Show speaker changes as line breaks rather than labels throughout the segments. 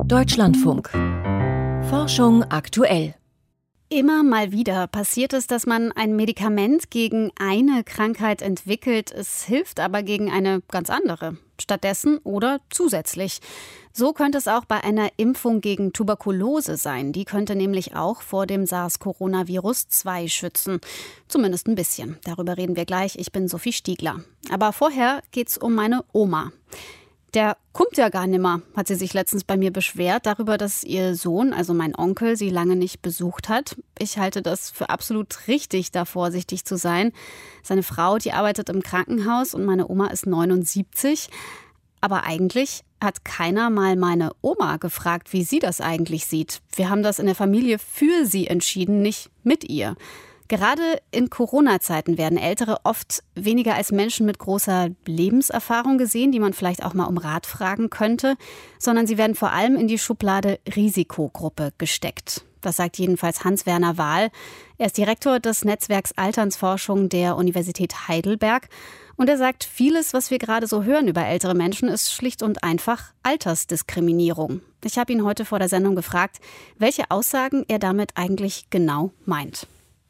Deutschlandfunk. Forschung aktuell.
Immer mal wieder passiert es, dass man ein Medikament gegen eine Krankheit entwickelt, es hilft aber gegen eine ganz andere. Stattdessen oder zusätzlich. So könnte es auch bei einer Impfung gegen Tuberkulose sein. Die könnte nämlich auch vor dem SARS-Coronavirus-2 schützen. Zumindest ein bisschen. Darüber reden wir gleich. Ich bin Sophie Stiegler. Aber vorher geht's um meine Oma. Der kommt ja gar nimmer, hat sie sich letztens bei mir beschwert, darüber, dass ihr Sohn, also mein Onkel, sie lange nicht besucht hat. Ich halte das für absolut richtig, da vorsichtig zu sein. Seine Frau, die arbeitet im Krankenhaus und meine Oma ist 79. Aber eigentlich hat keiner mal meine Oma gefragt, wie sie das eigentlich sieht. Wir haben das in der Familie für sie entschieden, nicht mit ihr. Gerade in Corona-Zeiten werden Ältere oft weniger als Menschen mit großer Lebenserfahrung gesehen, die man vielleicht auch mal um Rat fragen könnte, sondern sie werden vor allem in die Schublade Risikogruppe gesteckt. Das sagt jedenfalls Hans-Werner Wahl. Er ist Direktor des Netzwerks Alternsforschung der Universität Heidelberg. Und er sagt, vieles, was wir gerade so hören über ältere Menschen, ist schlicht und einfach Altersdiskriminierung. Ich habe ihn heute vor der Sendung gefragt, welche Aussagen er damit eigentlich genau meint.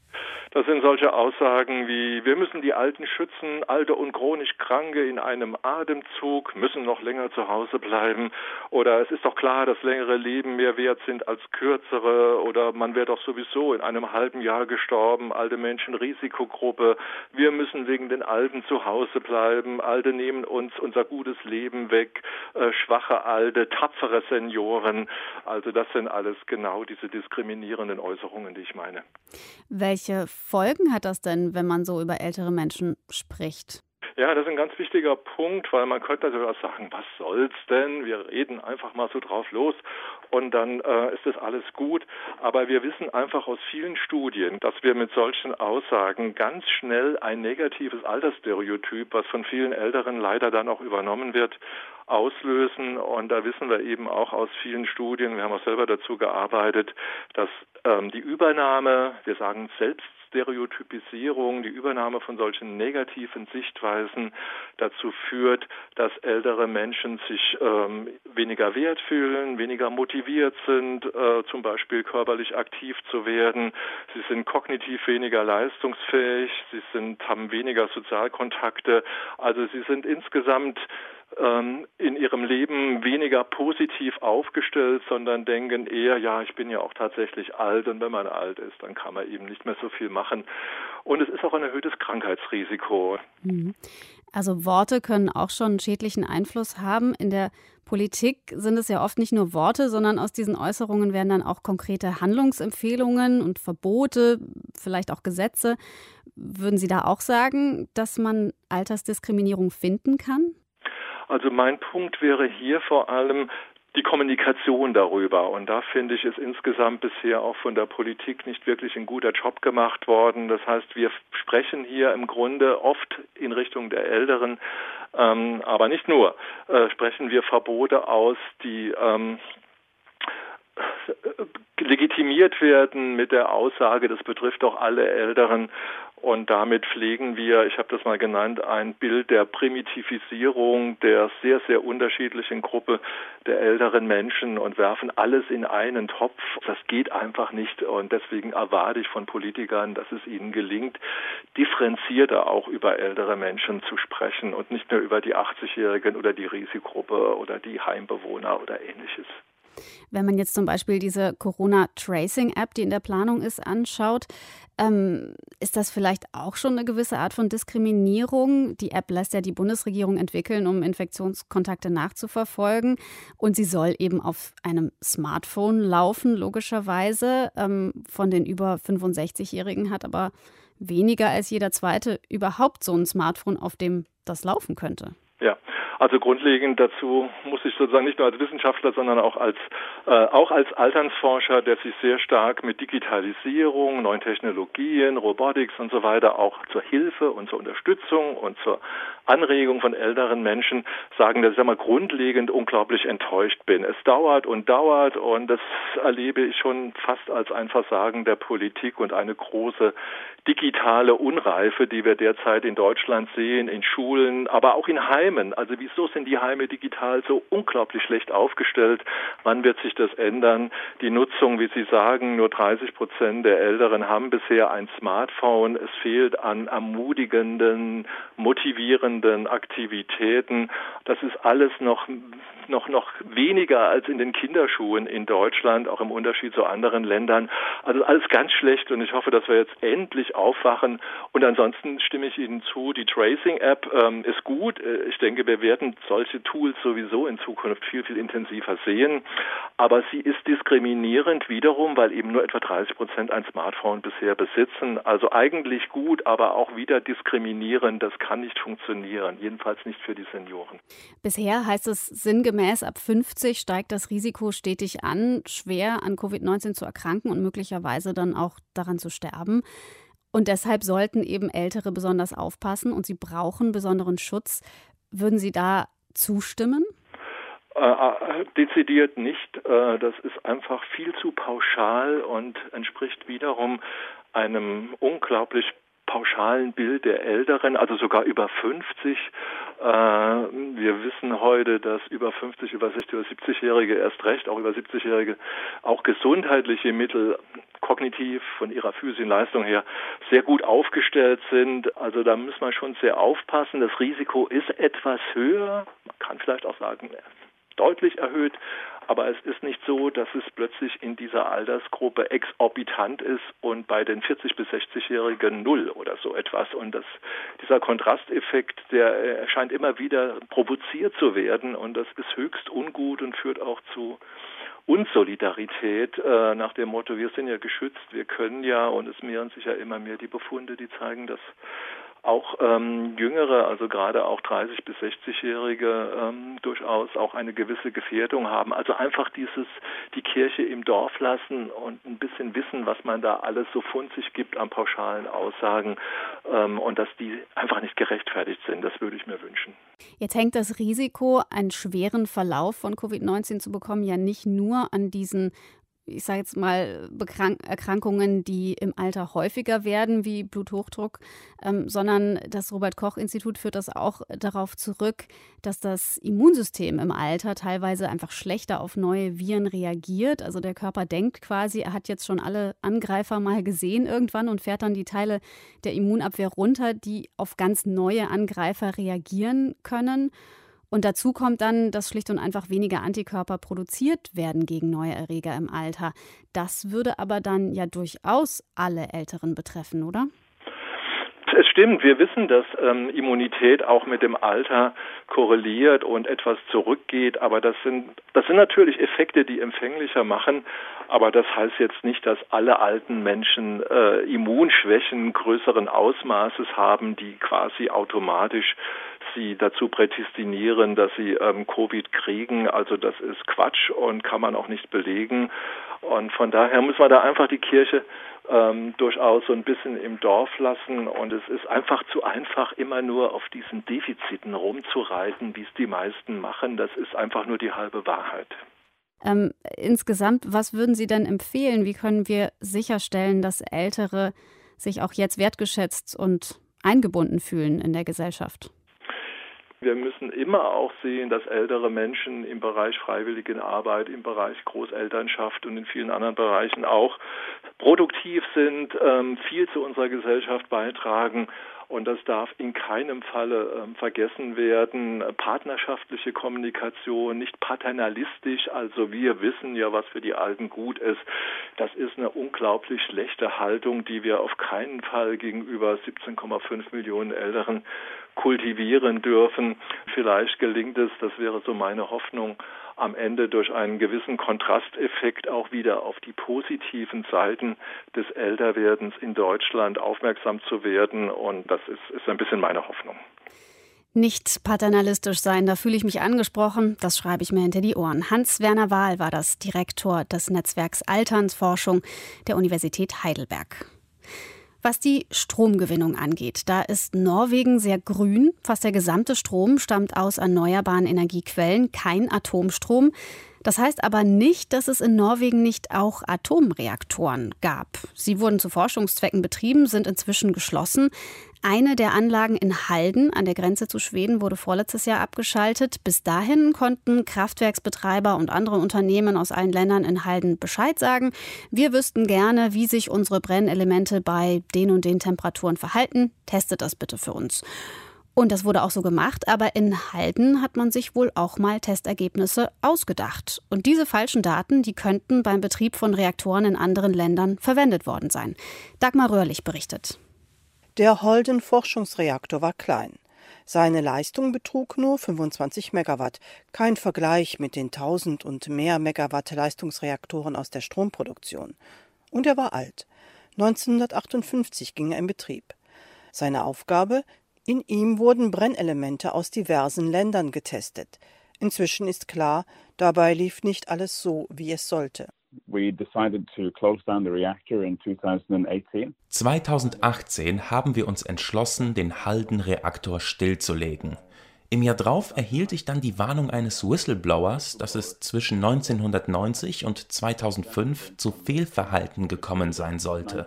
Das sind solche Aussagen wie, wir müssen die Alten schützen, alte und chronisch Kranke in einem Atemzug müssen noch länger zu Hause bleiben. Oder es ist doch klar, dass längere Leben mehr wert sind als kürzere. Oder man wäre doch sowieso in einem halben Jahr gestorben, alte Menschen Risikogruppe. Wir müssen wegen den Alten zu Hause bleiben. Alte nehmen uns unser gutes Leben weg. Schwache Alte, tapfere Senioren. Also das sind alles genau diese diskriminierenden Äußerungen, die ich meine.
Welche Folgen hat das denn, wenn man so über ältere Menschen spricht?
Ja, das ist ein ganz wichtiger Punkt, weil man könnte natürlich auch sagen, was soll's denn? Wir reden einfach mal so drauf los und dann ist das alles gut. Aber wir wissen einfach aus vielen Studien, dass wir mit solchen Aussagen ganz schnell ein negatives Altersstereotyp, was von vielen Älteren leider dann auch übernommen wird, auslösen. Und da wissen wir eben auch aus vielen Studien, wir haben auch selber dazu gearbeitet, dass die Übernahme, wir sagen Selbststereotypisierung, die Übernahme von solchen negativen Sichtweisen dazu führt, dass ältere Menschen sich weniger wert fühlen, weniger motiviert sind, zum Beispiel körperlich aktiv zu werden. Sie sind kognitiv weniger leistungsfähig, haben weniger Sozialkontakte. Also sie sind insgesamt in ihrem Leben weniger positiv aufgestellt, sondern denken eher, ja, ich bin ja auch tatsächlich alt und wenn man alt ist, dann kann man eben nicht mehr so viel machen. Und es ist auch ein erhöhtes Krankheitsrisiko.
Also Worte können auch schon einen schädlichen Einfluss haben. In der Politik sind es ja oft nicht nur Worte, sondern aus diesen Äußerungen werden dann auch konkrete Handlungsempfehlungen und Verbote, vielleicht auch Gesetze. Würden Sie da auch sagen, dass man Altersdiskriminierung finden kann?
Also mein Punkt wäre hier vor allem die Kommunikation darüber. Und da finde ich, ist insgesamt bisher auch von der Politik nicht wirklich ein guter Job gemacht worden. Das heißt, wir sprechen hier im Grunde oft in Richtung der Älteren, aber nicht nur, sprechen wir Verbote aus, die legitimiert werden mit der Aussage, das betrifft doch alle Älteren. Und damit pflegen wir, ich habe das mal genannt, ein Bild der Primitivisierung der sehr, sehr unterschiedlichen Gruppe der älteren Menschen und werfen alles in einen Topf. Das geht einfach nicht und deswegen erwarte ich von Politikern, dass es ihnen gelingt, differenzierter auch über ältere Menschen zu sprechen und nicht nur über die 80-Jährigen oder die Risikogruppe oder die Heimbewohner oder Ähnliches.
Wenn man jetzt zum Beispiel diese Corona-Tracing-App, die in der Planung ist, anschaut, ist das vielleicht auch schon eine gewisse Art von Diskriminierung? Die App lässt ja die Bundesregierung entwickeln, um Infektionskontakte nachzuverfolgen. Und sie soll eben auf einem Smartphone laufen, logischerweise. Von den über 65-Jährigen hat aber weniger als jeder Zweite überhaupt so ein Smartphone, auf dem das laufen könnte.
Ja, also grundlegend dazu muss ich sozusagen nicht nur als Wissenschaftler, sondern auch als Alternsforscher, der sich sehr stark mit Digitalisierung, neuen Technologien, Robotics und so weiter auch zur Hilfe und zur Unterstützung und zur Anregung von älteren Menschen sagen, dass ich grundlegend unglaublich enttäuscht bin. Es dauert und das erlebe ich schon fast als ein Versagen der Politik und eine große digitale Unreife, die wir derzeit in Deutschland sehen, in Schulen, aber auch in Heimen. Also wie wieso sind die Heime digital so unglaublich schlecht aufgestellt? Wann wird sich das ändern? Die Nutzung, wie Sie sagen, nur 30% der Älteren haben bisher ein Smartphone. Es fehlt an ermutigenden, motivierenden Aktivitäten. Das ist alles noch weniger als in den Kinderschuhen in Deutschland, auch im Unterschied zu anderen Ländern. Also alles ganz schlecht und ich hoffe, dass wir jetzt endlich aufwachen. Und ansonsten stimme ich Ihnen zu, die Tracing-App ist gut. Ich denke, wir werden solche Tools sowieso in Zukunft viel, viel intensiver sehen. Aber sie ist diskriminierend wiederum, weil eben nur etwa 30% ein Smartphone bisher besitzen. Also eigentlich gut, aber auch wieder diskriminierend. Das kann nicht funktionieren, jedenfalls nicht für die Senioren.
Bisher heißt es sinngemäß, ab 50 steigt das Risiko stetig an, schwer an Covid-19 zu erkranken und möglicherweise dann auch daran zu sterben. Und deshalb sollten eben Ältere besonders aufpassen und sie brauchen besonderen Schutz. Würden Sie da zustimmen?
Dezidiert nicht. Das ist einfach viel zu pauschal und entspricht wiederum einem unglaublich pauschalen Bild der Älteren, also sogar über 50. Wir wissen heute, dass über 50, über 60 oder 70-Jährige erst recht, auch über 70-Jährige, auch gesundheitliche Mittel kognitiv von ihrer physischen Leistung her sehr gut aufgestellt sind. Also da muss man schon sehr aufpassen. Das Risiko ist etwas höher. Man kann vielleicht auch sagen, deutlich erhöht. Aber es ist nicht so, dass es plötzlich in dieser Altersgruppe exorbitant ist und bei den 40- bis 60-Jährigen 0 oder so etwas. Und dieser Kontrasteffekt, der scheint immer wieder provoziert zu werden. Und das ist höchst ungut und führt auch zu Unsolidarität nach dem Motto, wir sind ja geschützt, wir können ja, und es mehren sich ja immer mehr die Befunde, die zeigen, dass auch Jüngere, also gerade auch 30- bis 60-Jährige durchaus auch eine gewisse Gefährdung haben. Also einfach die Kirche im Dorf lassen und ein bisschen wissen, was man da alles so von sich gibt an pauschalen Aussagen und dass die einfach nicht gerechtfertigt sind. Das würde ich mir wünschen.
Jetzt hängt das Risiko, einen schweren Verlauf von Covid-19 zu bekommen, ja nicht nur an diesen, ich sage jetzt mal, Erkrankungen, die im Alter häufiger werden, wie Bluthochdruck, sondern das Robert-Koch-Institut führt das auch darauf zurück, dass das Immunsystem im Alter teilweise einfach schlechter auf neue Viren reagiert. Also der Körper denkt quasi, er hat jetzt schon alle Angreifer mal gesehen irgendwann und fährt dann die Teile der Immunabwehr runter, die auf ganz neue Angreifer reagieren können. Und dazu kommt dann, dass schlicht und einfach weniger Antikörper produziert werden gegen neue Erreger im Alter. Das würde aber dann ja durchaus alle Älteren betreffen, oder?
Es stimmt, wir wissen, dass Immunität auch mit dem Alter korreliert und etwas zurückgeht, aber das sind natürlich Effekte, die empfänglicher machen, aber das heißt jetzt nicht, dass alle alten Menschen Immunschwächen größeren Ausmaßes haben, die quasi automatisch sie dazu prädestinieren, dass sie Covid kriegen. Also das ist Quatsch und kann man auch nicht belegen. Und von daher muss man da einfach die Kirche durchaus so ein bisschen im Dorf lassen. Und es ist einfach zu einfach, immer nur auf diesen Defiziten rumzureiten, wie es die meisten machen. Das ist einfach nur die halbe Wahrheit.
Insgesamt, was würden Sie denn empfehlen? Wie können wir sicherstellen, dass Ältere sich auch jetzt wertgeschätzt und eingebunden fühlen in der Gesellschaft?
Wir müssen immer auch sehen, dass ältere Menschen im Bereich Freiwilligenarbeit, im Bereich Großelternschaft und in vielen anderen Bereichen auch produktiv sind, viel zu unserer Gesellschaft beitragen. Und das darf in keinem Falle vergessen werden. Partnerschaftliche Kommunikation, nicht paternalistisch, also wir wissen ja, was für die Alten gut ist. Das ist eine unglaublich schlechte Haltung, die wir auf keinen Fall gegenüber 17,5 Millionen Älteren kultivieren dürfen. Vielleicht gelingt es, das wäre so meine Hoffnung, am Ende durch einen gewissen Kontrasteffekt auch wieder auf die positiven Seiten des Älterwerdens in Deutschland aufmerksam zu werden. Und das ist ein bisschen meine Hoffnung.
Nicht paternalistisch sein, da fühle ich mich angesprochen. Das schreibe ich mir hinter die Ohren. Hans-Werner Wahl war das, Direktor des Netzwerks Alternsforschung der Universität Heidelberg. Was die Stromgewinnung angeht, da ist Norwegen sehr grün. Fast der gesamte Strom stammt aus erneuerbaren Energiequellen, kein Atomstrom. Das heißt aber nicht, dass es in Norwegen nicht auch Atomreaktoren gab. Sie wurden zu Forschungszwecken betrieben, sind inzwischen geschlossen. Eine der Anlagen in Halden an der Grenze zu Schweden wurde vorletztes Jahr abgeschaltet. Bis dahin konnten Kraftwerksbetreiber und andere Unternehmen aus allen Ländern in Halden Bescheid sagen. Wir wüssten gerne, wie sich unsere Brennelemente bei den und den Temperaturen verhalten. Testet das bitte für uns. Und das wurde auch so gemacht, aber in Halden hat man sich wohl auch mal Testergebnisse ausgedacht. Und diese falschen Daten, die könnten beim Betrieb von Reaktoren in anderen Ländern verwendet worden sein. Dagmar Röhrlich berichtet.
Der Holden-Forschungsreaktor war klein. Seine Leistung betrug nur 25 Megawatt. Kein Vergleich mit den 1000 und mehr Megawatt Leistungsreaktoren aus der Stromproduktion. Und er war alt. 1958 ging er in Betrieb. Seine Aufgabe: In ihm wurden Brennelemente aus diversen Ländern getestet. Inzwischen ist klar, dabei lief nicht alles so, wie es sollte.
2018 haben wir uns entschlossen, den Halden-Reaktor stillzulegen. Im Jahr drauf erhielt ich dann die Warnung eines Whistleblowers, dass es zwischen 1990 und 2005 zu Fehlverhalten gekommen sein sollte.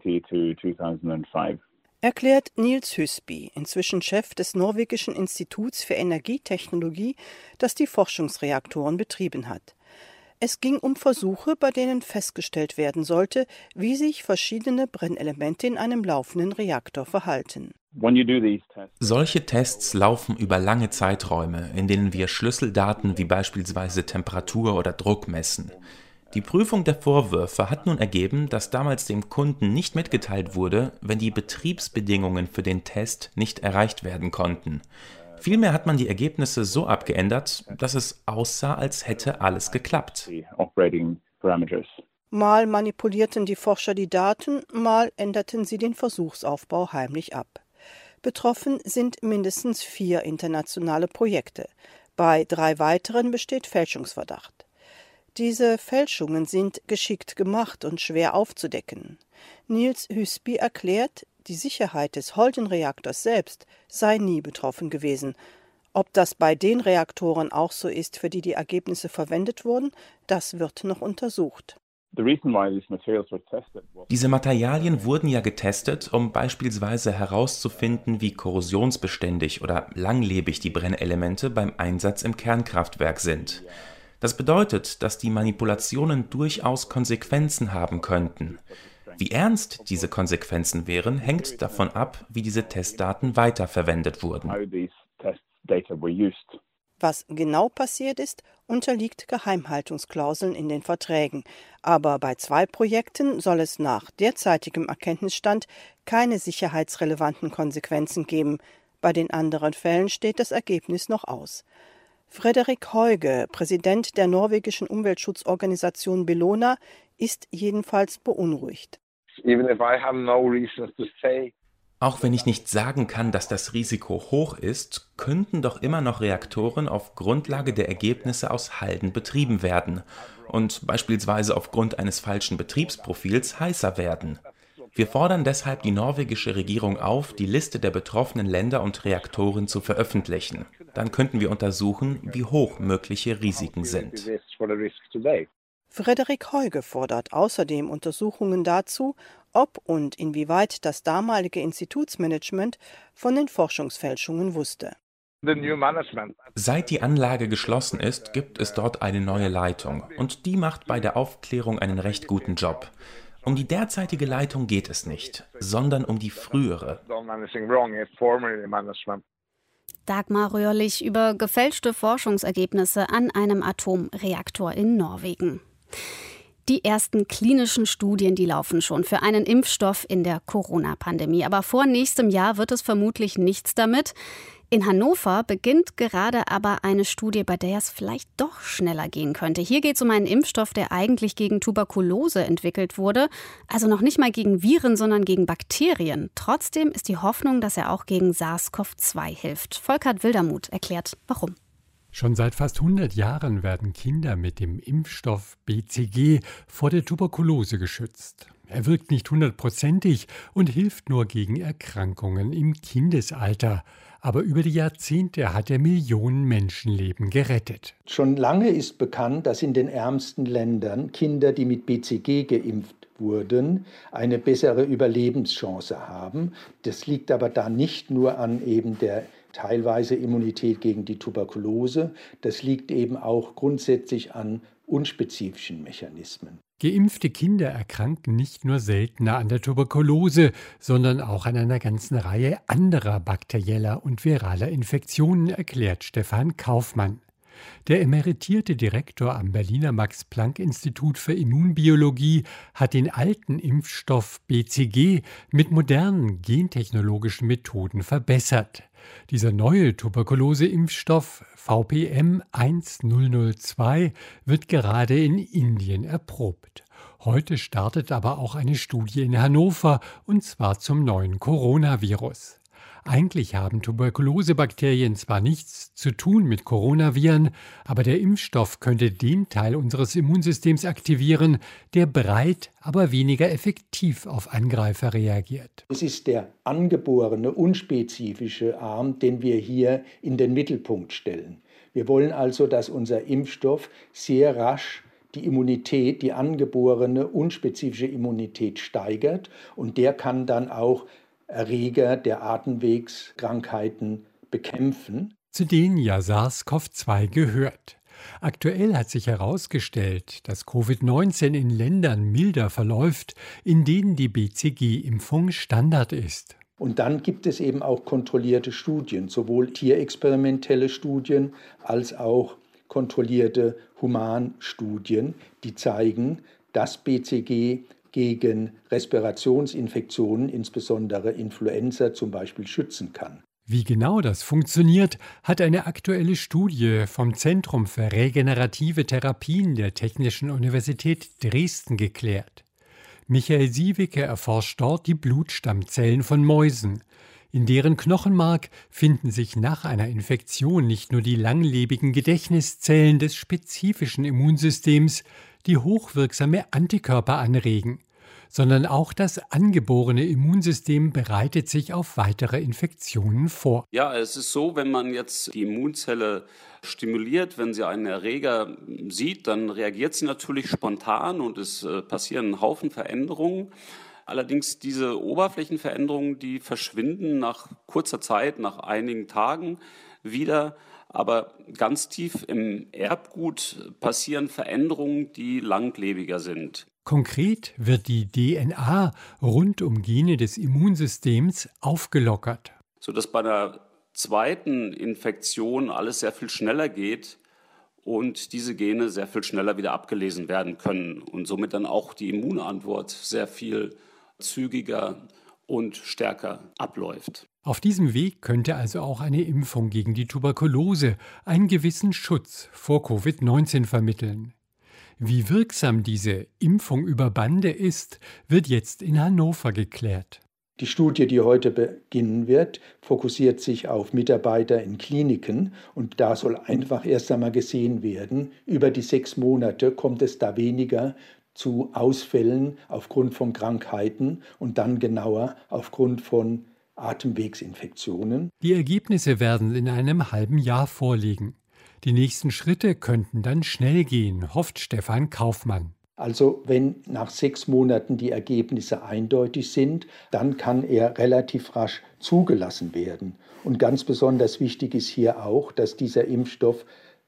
Erklärt Niels Husby, inzwischen Chef des norwegischen Instituts für Energietechnologie, das die Forschungsreaktoren betrieben hat. Es ging um Versuche, bei denen festgestellt werden sollte, wie sich verschiedene Brennelemente in einem laufenden Reaktor verhalten.
Solche Tests laufen über lange Zeiträume, in denen wir Schlüsseldaten wie beispielsweise Temperatur oder Druck messen. Die Prüfung der Vorwürfe hat nun ergeben, dass damals dem Kunden nicht mitgeteilt wurde, wenn die Betriebsbedingungen für den Test nicht erreicht werden konnten. Vielmehr hat man die Ergebnisse so abgeändert, dass es aussah, als hätte alles geklappt.
Mal manipulierten die Forscher die Daten, mal änderten sie den Versuchsaufbau heimlich ab. Betroffen sind mindestens 4 internationale Projekte. Bei 3 weiteren besteht Fälschungsverdacht. Diese Fälschungen sind geschickt gemacht und schwer aufzudecken. Niels Husby erklärt, die Sicherheit des Holden-Reaktors selbst sei nie betroffen gewesen. Ob das bei den Reaktoren auch so ist, für die die Ergebnisse verwendet wurden, das wird noch untersucht.
Diese Materialien wurden ja getestet, um beispielsweise herauszufinden, wie korrosionsbeständig oder langlebig die Brennelemente beim Einsatz im Kernkraftwerk sind. Das bedeutet, dass die Manipulationen durchaus Konsequenzen haben könnten. Wie ernst diese Konsequenzen wären, hängt davon ab, wie diese Testdaten weiterverwendet wurden.
Was genau passiert ist, unterliegt Geheimhaltungsklauseln in den Verträgen. Aber bei 2 Projekten soll es nach derzeitigem Erkenntnisstand keine sicherheitsrelevanten Konsequenzen geben. Bei den anderen Fällen steht das Ergebnis noch aus. Frederik Heuge, Präsident der norwegischen Umweltschutzorganisation Bellona, ist jedenfalls beunruhigt.
Auch wenn ich nicht sagen kann, dass das Risiko hoch ist, könnten doch immer noch Reaktoren auf Grundlage der Ergebnisse aus Halden betrieben werden und beispielsweise aufgrund eines falschen Betriebsprofils heißer werden. Wir fordern deshalb die norwegische Regierung auf, die Liste der betroffenen Länder und Reaktoren zu veröffentlichen. Dann könnten wir untersuchen, wie hoch mögliche Risiken sind.
Frederik Heuge fordert außerdem Untersuchungen dazu, ob und inwieweit das damalige Institutsmanagement von den Forschungsfälschungen wusste.
Seit die Anlage geschlossen ist, gibt es dort eine neue Leitung und die macht bei der Aufklärung einen recht guten Job. Um die derzeitige Leitung geht es nicht, sondern um die frühere.
Dagmar Röhrlich über gefälschte Forschungsergebnisse an einem Atomreaktor in Norwegen. Die ersten klinischen Studien, die laufen schon für einen Impfstoff in der Corona-Pandemie. Aber vor nächstem Jahr wird es vermutlich nichts damit. In Hannover beginnt gerade aber eine Studie, bei der es vielleicht doch schneller gehen könnte. Hier geht es um einen Impfstoff, der eigentlich gegen Tuberkulose entwickelt wurde. Also noch nicht mal gegen Viren, sondern gegen Bakterien. Trotzdem ist die Hoffnung, dass er auch gegen SARS-CoV-2 hilft. Volkert Wildermuth erklärt, warum.
Schon seit fast 100 Jahren werden Kinder mit dem Impfstoff BCG vor der Tuberkulose geschützt. Er wirkt nicht 100%ig und hilft nur gegen Erkrankungen im Kindesalter. Aber über die Jahrzehnte hat er Millionen Menschenleben gerettet.
Schon lange ist bekannt, dass in den ärmsten Ländern Kinder, die mit BCG geimpft wurden, eine bessere Überlebenschance haben. Das liegt aber da nicht nur an eben der teilweise Immunität gegen die Tuberkulose, das liegt eben auch grundsätzlich an unspezifischen Mechanismen.
Geimpfte Kinder erkranken nicht nur seltener an der Tuberkulose, sondern auch an einer ganzen Reihe anderer bakterieller und viraler Infektionen, erklärt Stefan Kaufmann. Der emeritierte Direktor am Berliner Max-Planck-Institut für Immunbiologie hat den alten Impfstoff BCG mit modernen gentechnologischen Methoden verbessert. Dieser neue Tuberkulose-Impfstoff VPM 1002 wird gerade in Indien erprobt. Heute startet aber auch eine Studie in Hannover, und zwar zum neuen Coronavirus. Eigentlich haben Tuberkulosebakterien zwar nichts zu tun mit Coronaviren, aber der Impfstoff könnte den Teil unseres Immunsystems aktivieren, der breit, aber weniger effektiv auf Angreifer reagiert.
Es ist der angeborene, unspezifische Arm, den wir hier in den Mittelpunkt stellen. Wir wollen also, dass unser Impfstoff sehr rasch die Immunität, die angeborene, unspezifische Immunität steigert, und der kann dann auch Erreger der Atemwegskrankheiten bekämpfen.
Zu denen ja SARS-CoV-2 gehört. Aktuell hat sich herausgestellt, dass Covid-19 in Ländern milder verläuft, in denen die BCG-Impfung Standard ist.
Und dann gibt es eben auch kontrollierte Studien, sowohl tierexperimentelle Studien als auch kontrollierte Humanstudien, die zeigen, dass BCG gegen Respirationsinfektionen, insbesondere Influenza zum Beispiel, schützen kann.
Wie genau das funktioniert, hat eine aktuelle Studie vom Zentrum für regenerative Therapien der Technischen Universität Dresden geklärt. Michael Siewicke erforscht dort die Blutstammzellen von Mäusen. In deren Knochenmark finden sich nach einer Infektion nicht nur die langlebigen Gedächtniszellen des spezifischen Immunsystems, die hochwirksame Antikörper anregen, sondern auch das angeborene Immunsystem bereitet sich auf weitere Infektionen vor.
Ja, es ist so, wenn man jetzt die Immunzelle stimuliert, wenn sie einen Erreger sieht, dann reagiert sie natürlich spontan und es passieren ein Haufen Veränderungen. Allerdings diese Oberflächenveränderungen, die verschwinden nach kurzer Zeit, nach einigen Tagen wieder. Aber ganz tief im Erbgut passieren Veränderungen, die langlebiger sind.
Konkret wird die DNA rund um Gene des Immunsystems aufgelockert.
Sodass bei einer zweiten Infektion alles sehr viel schneller geht und diese Gene sehr viel schneller wieder abgelesen werden können und somit dann auch die Immunantwort sehr viel zügiger und stärker abläuft.
Auf diesem Weg könnte also auch eine Impfung gegen die Tuberkulose einen gewissen Schutz vor Covid-19 vermitteln. Wie wirksam diese Impfung über Bande ist, wird jetzt in Hannover geklärt.
Die Studie, die heute beginnen wird, fokussiert sich auf Mitarbeiter in Kliniken, und da soll einfach erst einmal gesehen werden, über die 6 Monate kommt es da weniger zu Ausfällen aufgrund von Krankheiten und dann genauer aufgrund von Atemwegsinfektionen.
Die Ergebnisse werden in einem halben Jahr vorliegen. Die nächsten Schritte könnten dann schnell gehen, hofft Stefan Kaufmann.
Also wenn nach 6 Monaten die Ergebnisse eindeutig sind, dann kann er relativ rasch zugelassen werden. Und ganz besonders wichtig ist hier auch, dass dieser Impfstoff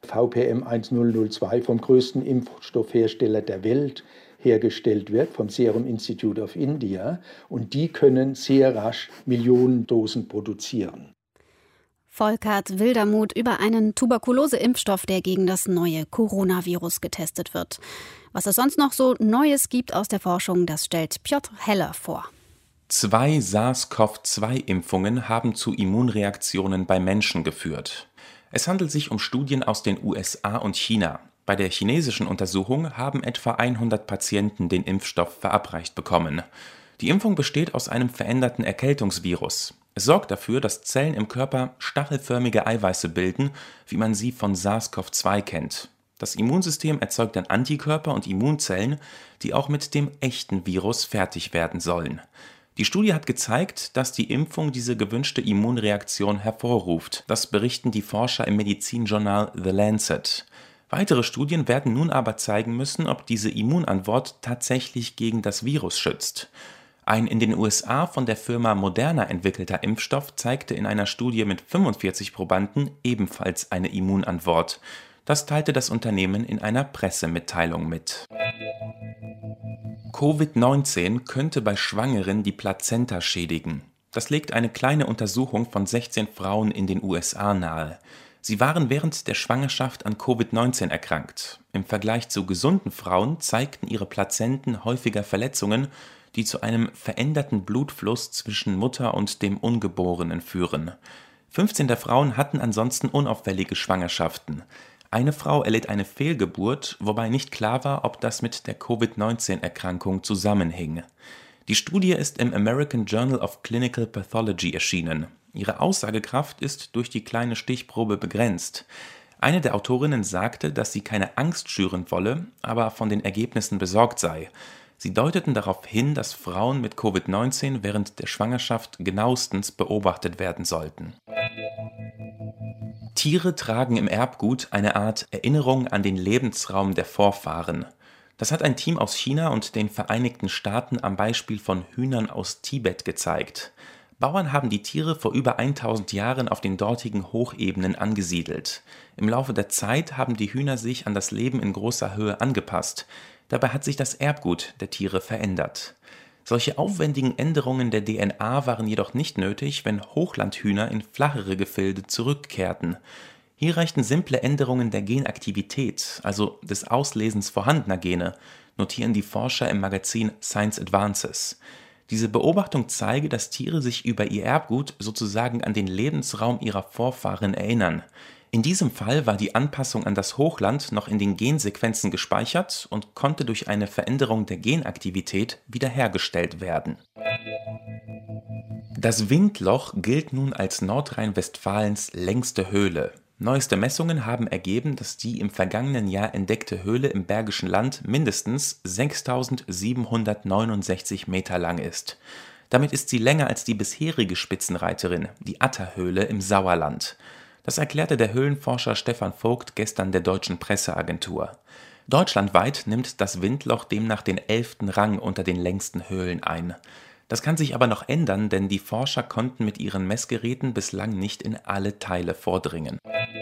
VPM 1002 vom größten Impfstoffhersteller der Welt hergestellt wird, vom Serum Institute of India. Und die können sehr rasch Millionen Dosen produzieren.
Volkert Wildermuth über einen Tuberkulose-Impfstoff, der gegen das neue Coronavirus getestet wird. Was es sonst noch so Neues gibt aus der Forschung, das stellt Piotr Heller vor.
2 SARS-CoV-2-Impfungen haben zu Immunreaktionen bei Menschen geführt. Es handelt sich um Studien aus den USA und China. Bei der chinesischen Untersuchung haben etwa 100 Patienten den Impfstoff verabreicht bekommen. Die Impfung besteht aus einem veränderten Erkältungsvirus. Es sorgt dafür, dass Zellen im Körper stachelförmige Eiweiße bilden, wie man sie von SARS-CoV-2 kennt. Das Immunsystem erzeugt dann Antikörper und Immunzellen, die auch mit dem echten Virus fertig werden sollen. Die Studie hat gezeigt, dass die Impfung diese gewünschte Immunreaktion hervorruft. Das berichten die Forscher im Medizinjournal The Lancet. Weitere Studien werden nun aber zeigen müssen, ob diese Immunantwort tatsächlich gegen das Virus schützt. Ein in den USA von der Firma Moderna entwickelter Impfstoff zeigte in einer Studie mit 45 Probanden ebenfalls eine Immunantwort. Das teilte das Unternehmen in einer Pressemitteilung mit. Covid-19 könnte bei Schwangeren die Plazenta schädigen. Das legt eine kleine Untersuchung von 16 Frauen in den USA nahe. Sie waren während der Schwangerschaft an Covid-19 erkrankt. Im Vergleich zu gesunden Frauen zeigten ihre Plazenten häufiger Verletzungen, die zu einem veränderten Blutfluss zwischen Mutter und dem Ungeborenen führen. 15 der Frauen hatten ansonsten unauffällige Schwangerschaften. Eine Frau erlitt eine Fehlgeburt, wobei nicht klar war, ob das mit der Covid-19-Erkrankung zusammenhing. Die Studie ist im American Journal of Clinical Pathology erschienen. Ihre Aussagekraft ist durch die kleine Stichprobe begrenzt. Eine der Autorinnen sagte, dass sie keine Angst schüren wolle, aber von den Ergebnissen besorgt sei. Sie deuteten darauf hin, dass Frauen mit Covid-19 während der Schwangerschaft genauestens beobachtet werden sollten. Tiere tragen im Erbgut eine Art Erinnerung an den Lebensraum der Vorfahren. Das hat ein Team aus China und den Vereinigten Staaten am Beispiel von Hühnern aus Tibet gezeigt. Bauern haben die Tiere vor über 1000 Jahren auf den dortigen Hochebenen angesiedelt. Im Laufe der Zeit haben die Hühner sich an das Leben in großer Höhe angepasst. Dabei hat sich das Erbgut der Tiere verändert. Solche aufwendigen Änderungen der DNA waren jedoch nicht nötig, wenn Hochlandhühner in flachere Gefilde zurückkehrten. Hier reichten simple Änderungen der Genaktivität, also des Auslesens vorhandener Gene, notieren die Forscher im Magazin Science Advances. Diese Beobachtung zeige, dass Tiere sich über ihr Erbgut sozusagen an den Lebensraum ihrer Vorfahren erinnern. In diesem Fall war die Anpassung an das Hochland noch in den Gensequenzen gespeichert und konnte durch eine Veränderung der Genaktivität wiederhergestellt werden. Das Windloch gilt nun als Nordrhein-Westfalens längste Höhle. Neueste Messungen haben ergeben, dass die im vergangenen Jahr entdeckte Höhle im Bergischen Land mindestens 6.769 Meter lang ist. Damit ist sie länger als die bisherige Spitzenreiterin, die Atta-Höhle im Sauerland. Das erklärte der Höhlenforscher Stefan Vogt gestern der Deutschen Presseagentur. Deutschlandweit nimmt das Windloch demnach den 11. Rang unter den längsten Höhlen ein. Das kann sich aber noch ändern, denn die Forscher konnten mit ihren Messgeräten bislang nicht in alle Teile vordringen.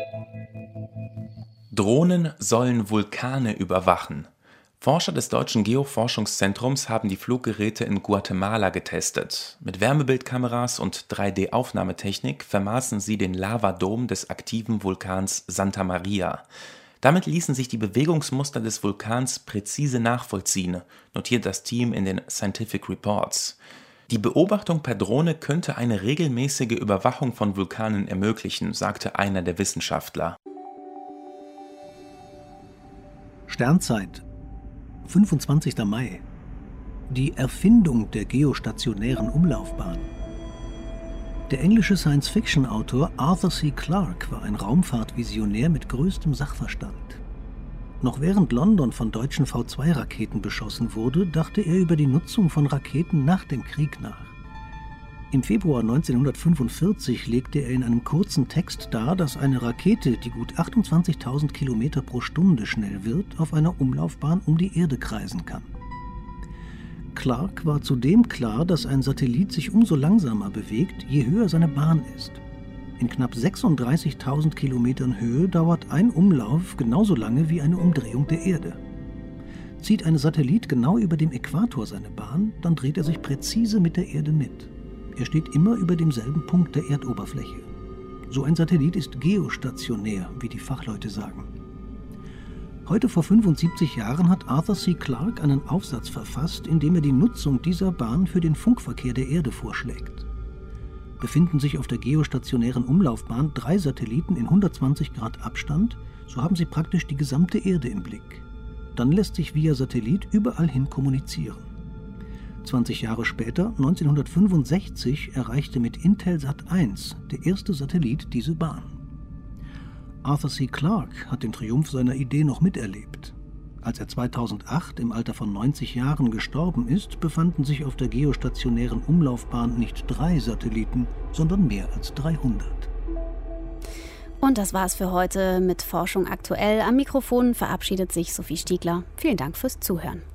Drohnen sollen Vulkane überwachen. Forscher des Deutschen Geoforschungszentrums haben die Fluggeräte in Guatemala getestet. Mit Wärmebildkameras und 3D-Aufnahmetechnik vermaßen sie den Lavadom des aktiven Vulkans Santa Maria. Damit ließen sich die Bewegungsmuster des Vulkans präzise nachvollziehen, notiert das Team in den Scientific Reports. Die Beobachtung per Drohne könnte eine regelmäßige Überwachung von Vulkanen ermöglichen, sagte einer der Wissenschaftler.
Sternzeit 25. Mai. Die Erfindung der geostationären Umlaufbahn. Der englische Science-Fiction-Autor Arthur C. Clarke war ein Raumfahrtvisionär mit größtem Sachverstand. Noch während London von deutschen V2-Raketen beschossen wurde, dachte er über die Nutzung von Raketen nach dem Krieg nach. Im Februar 1945 legte er in einem kurzen Text dar, dass eine Rakete, die gut 28.000 Kilometer pro Stunde schnell wird, auf einer Umlaufbahn um die Erde kreisen kann. Clarke war zudem klar, dass ein Satellit sich umso langsamer bewegt, je höher seine Bahn ist. In knapp 36.000 Kilometern Höhe dauert ein Umlauf genauso lange wie eine Umdrehung der Erde. Zieht ein Satellit genau über dem Äquator seine Bahn, dann dreht er sich präzise mit der Erde mit. Er steht immer über demselben Punkt der Erdoberfläche. So ein Satellit ist geostationär, wie die Fachleute sagen. Heute vor 75 Jahren hat Arthur C. Clarke einen Aufsatz verfasst, in dem er die Nutzung dieser Bahn für den Funkverkehr der Erde vorschlägt. Befinden sich auf der geostationären Umlaufbahn 3 Satelliten in 120 Grad Abstand, so haben sie praktisch die gesamte Erde im Blick. Dann lässt sich via Satellit überall hin kommunizieren. 20 Jahre später, 1965, erreichte mit Intelsat 1 der erste Satellit diese Bahn. Arthur C. Clarke hat den Triumph seiner Idee noch miterlebt. Als er 2008 im Alter von 90 Jahren gestorben ist, befanden sich auf der geostationären Umlaufbahn nicht 3 Satelliten, sondern mehr als 300.
Und das war's für heute mit Forschung aktuell. Am Mikrofon verabschiedet sich Sophie Stiegler. Vielen Dank fürs Zuhören.